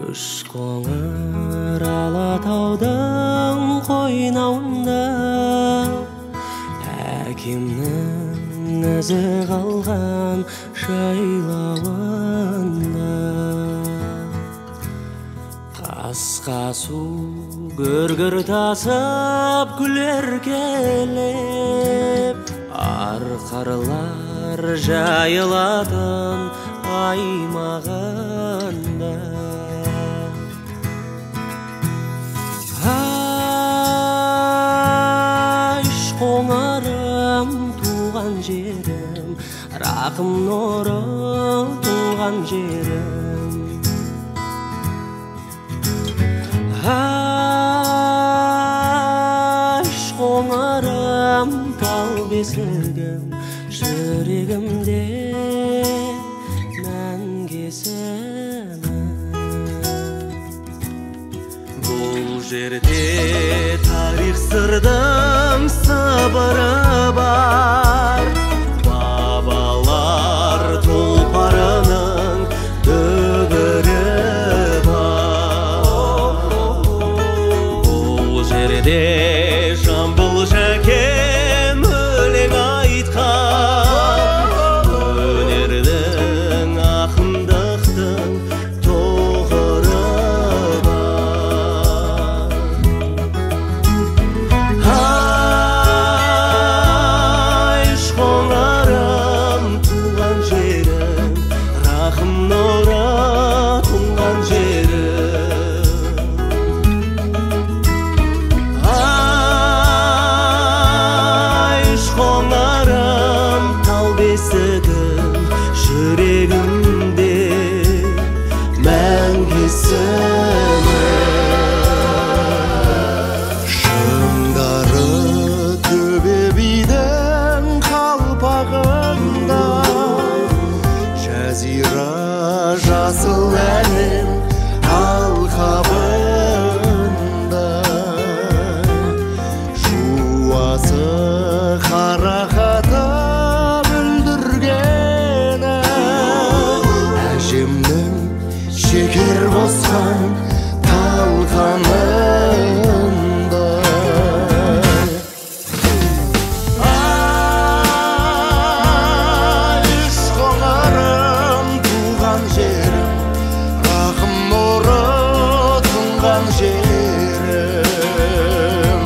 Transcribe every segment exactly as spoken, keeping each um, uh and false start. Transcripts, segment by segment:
Күш қоңыр Алатаудың қойнауында әкемнің ізі қалған жайлауында қасқа су гүргір тасып күлер келіп арқарлар жайылатын аймағында Айш қоңырым туған жерім рақым нұры туған жерім Айш қоңырым тал бесігім жүрегімде Бұл жерде тарих сырдың сыбыры бар Бабалар тұлпарының дүбірі бар Бұл жерде Жамбыл Жәкем өлең айтқан Өнердің ақындықтың тоғыры бар Айш қоңырым туған жерім рақым нұры тұнған жерім Айш қоңырым тал бесігім жүрегімде мәңгесің Шыңдары төбе бидің қалпағында Жазира жасыл әлем алқабында Жуасы қарақаты бүлдіргені Әжемнің шекер босқан талқанында Айш қоңырым туған жерім рақым нұры тұнған жерім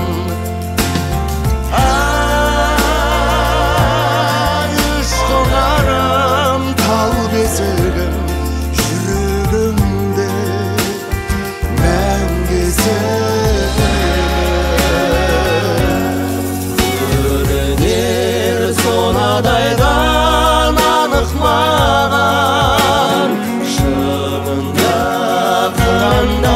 Айш қоңырым тал бесігім жүрегімде Көрінер сонадайдан анық маған Шыңында қыранда